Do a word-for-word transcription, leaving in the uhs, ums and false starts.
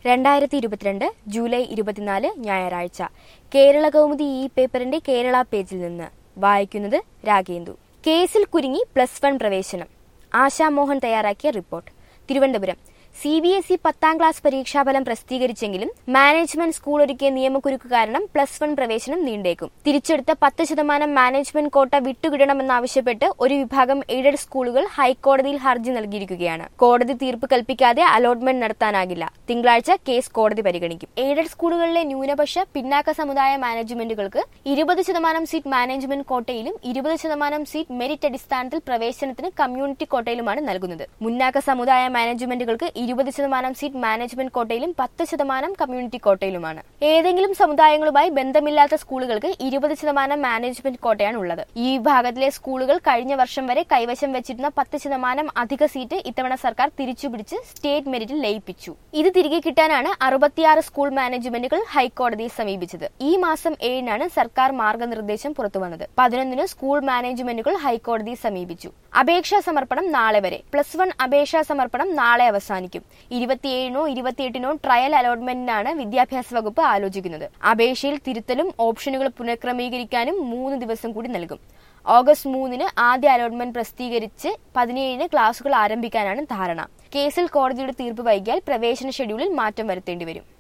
രണ്ടായിരത്തി ഇരുപത്തിരണ്ട് ജൂലൈ ഇരുപത്തിനാല് ഞായറാഴ്ച കേരള കൗമുദി ഈ പേപ്പറിന്റെ കേരള പേജിൽ നിന്ന് വായിക്കുന്നത് രാഗേന്ദു. കേസിൽ കുരുങ്ങി പ്ലസ് വൺ പ്രവേശനം. ആശാമോഹൻ തയ്യാറാക്കിയ report. Thiruvananthapuram. C B S E പത്താം ക്ലാസ് പരീക്ഷാഫലം പ്രസിദ്ധീകരിച്ചെങ്കിലും മാനേജ്മെന്റ് സ്കൂൾ ഒരുക്കിയ നിയമക്കുരുക്ക് കാരണം പ്ലസ് വൺ പ്രവേശനം നീണ്ടേക്കും. തിരിച്ചെടുത്ത പത്ത് ശതമാനം മാനേജ്മെന്റ് കോട്ട വിട്ടുകിടണമെന്നാവശ്യപ്പെട്ട് ഒരു വിഭാഗം എയ്ഡഡ് സ്കൂളുകൾ ഹൈക്കോടതിയിൽ ഹർജി നൽകിയിരിക്കുകയാണ്. കോടതി തീർപ്പ് കൽപ്പിക്കാതെ അലോട്ട്മെന്റ് നടത്താനാകില്ല. തിങ്കളാഴ്ച കേസ് കോടതി പരിഗണിക്കും. എയ്ഡഡ് സ്കൂളുകളിലെ ന്യൂനപക്ഷ പിന്നാക്ക സമുദായ മാനേജ്മെന്റുകൾക്ക് ഇരുപത് ശതമാനം സീറ്റ് മാനേജ്മെന്റ് കോട്ടയിലും ഇരുപത് ശതമാനം സീറ്റ് മെരിറ്റ് അടിസ്ഥാനത്തിൽ പ്രവേശനത്തിന് കമ്മ്യൂണിറ്റി കോട്ടയിലുമാണ് നൽകുന്നത്. മുന്നാക്ക സമുദായ മാനേജ്മെന്റുകൾക്ക് ഇരുപത് ശതമാനം സീറ്റ് മാനേജ്മെന്റ് കോട്ടയിലും പത്ത് ശതമാനം കമ്മ്യൂണിറ്റി കോട്ടയിലുമാണ്. ഏതെങ്കിലും സമുദായങ്ങളുമായി ബന്ധമില്ലാത്ത സ്കൂളുകൾക്ക് ഇരുപത് ശതമാനം മാനേജ്മെന്റ് കോട്ടയാണ് ഉള്ളത്. ഈ വിഭാഗത്തിലെ സ്കൂളുകൾ കഴിഞ്ഞ വർഷം വരെ കൈവശം വെച്ചിരുന്ന പത്ത് ശതമാനം അധിക സീറ്റ് ഇത്തവണ സർക്കാർ തിരിച്ചുപിടിച്ച് സ്റ്റേറ്റ് മെരിറ്റിൽ ലയിപ്പിച്ചു. ഇത് തിരികെ കിട്ടാനാണ് അറുപത്തിയാറ് സ്കൂൾ മാനേജ്മെന്റുകൾ ഹൈക്കോടതിയെ സമീപിച്ചത്. ഈ മാസം ഏഴിനാണ് സർക്കാർ മാർഗനിർദ്ദേശം പുറത്തുവന്നത്. പതിനൊന്നിന് സ്കൂൾ മാനേജ്മെന്റുകൾ ഹൈക്കോടതിയെ സമീപിച്ചു. അപേക്ഷാ സമർപ്പണം നാളെ വരെ. പ്ലസ് വൺ അപേക്ഷാ സമർപ്പണം നാളെ അവസാനിക്കും. ഇരുപത്തിയേഴിനോ ഇരുപത്തിയെട്ടിനോ ട്രയൽ അലോട്ട്മെന്റിനാണ് വിദ്യാഭ്യാസ വകുപ്പ് ആലോചിക്കുന്നത്. അപേക്ഷയിൽ തിരുത്തലും ഓപ്ഷനുകൾ പുനഃക്രമീകരിക്കാനും മൂന്ന് ദിവസം കൂടി നൽകും. ഓഗസ്റ്റ് മൂന്നിന് ആദ്യ അലോട്ട്മെന്റ് പ്രസിദ്ധീകരിച്ച് പതിനേഴിന് ക്ലാസുകൾ ആരംഭിക്കാനാണ് ധാരണ. കേസിൽ കോടതിയുടെ തീർപ്പ് വൈകിയാൽ പ്രവേശന ഷെഡ്യൂളിൽ മാറ്റം വരുത്തേണ്ടി വരും.